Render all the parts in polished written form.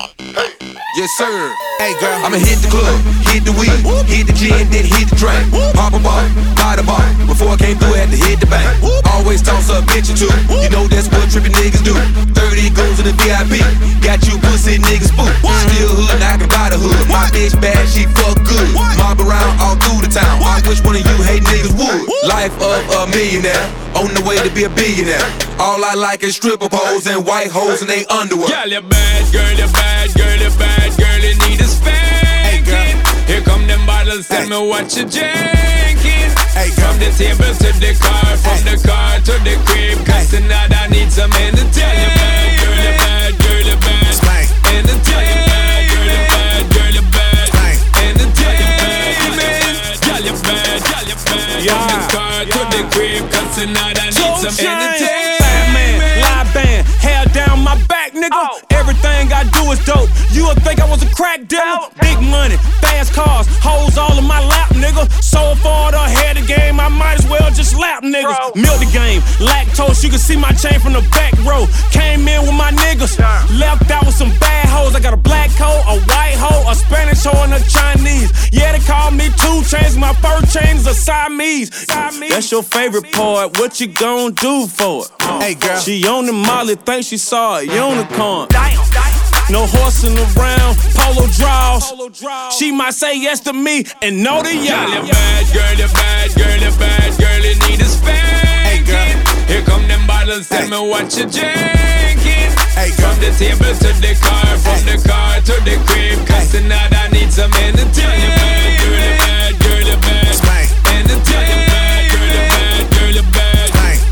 Yes, sir. Hey, girl. I'ma hit the club, hit the weed, hit the gin, then hit the drink. Pop a ball, buy the bar. Before I came through, I had to hit the bank. Always toss up bitch or two. You know that's what trippin' niggas do. 30 goes in the VIP. Got you pussy niggas spook. Still hood, I can buy the hood. My bitch bad, she fuck good. Mob around all through the town. I wish one of you hate niggas would. Life of a millionaire, on the way to be a billionaire. All I like is stripper poles and white hoes in they underwear. Girl, you bad, girl, you bad, girl, you bad, girl, you need a spanking. Here come them bottles, tell me what you drinking. From the table to the car, from the car to the crib, cause tonight I need some entertainment. Girl, you bad, girl, you bad, entertainment. Girl, you bad, girl, you bad, entertainment. Girl, you bad, girl, you bad, from the car to the crib, cause tonight I need some entertainment. Fat man, live band, hair down my back, nigga. Everything I do is dope. You would think I was a crack dealer. Big money, fast cars, hoes all in my lap, nigga. So far ahead of the game, I might as well just lap niggas. Milk the game, lactose, you can see my chain from the back row. Came in with my niggas, left out with some bad hoes. I got a black hoe, a white hoe, a Spanish hoe, and a Chinese. Yeah, they call me 2 Chainz, my first chain is a Siamese. That's your favorite part, what you gon' do for it? Hey, girl. She on the molly, think she saw a unicorn. No horsing around, polo draws. She might say yes to me and no to y'all. Girl, you bad, girl, you bad, girl, you bad, girl, you need a spanking. Here come them bottles, tell me what you drinking. From the table to the car, from the car to the crib, cause tonight I need some entertainment. Girl, you bad, girl, you bad, entertainment. Girl, you bad, girl, you bad,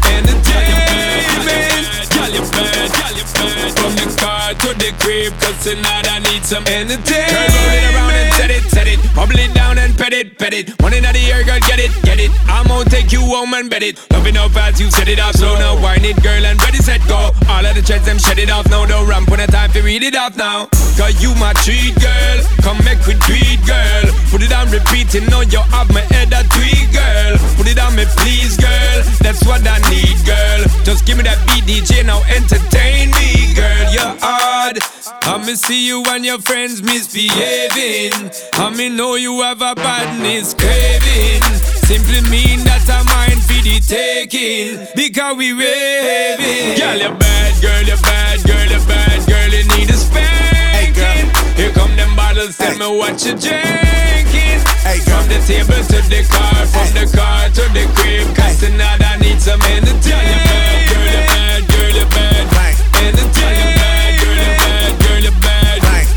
entertainment. Girl, you bad, girl, you bad, from the car to the crib, cause tonight I need some entertainment. Girl, roll it around and set it, bubble it down and pet it. One in the air, girl, get it. I'm gonna take you home and bet it. Loving how fast you set it off, slow now, wind it, girl, and ready, set, go. All of the threads, them shed it off now, don't ramp on the time to read it off now. Cause you my treat, girl, come make we tweet, girl. Put it on repeat, you know you have my head a tweet, girl. Put it on me, please, girl, that's what I need, girl. Just give me that beat, DJ, now entertain me, girl. You're hard, I'ma see you and your friends misbehaving. I'ma know you have a badness craving. Simply mean that I'm mine for the taking, because we raving. Girl, you're bad, girl, you're bad, girl, you're bad, girl, you need a spanking. Here come them bottles, tell me what you drinking. From the table to the car, from the car to the crib, cause tonight I need some entertainment. Girl, you're bad, girl, you're bad, entertainment. Girl, you're bad, girl, you're bad,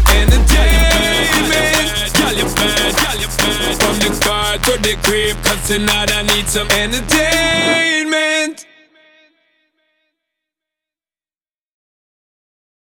entertainment. Girl, you're bad, girl, you're bad, from the car to the crib, cause tonight I need some entertainment.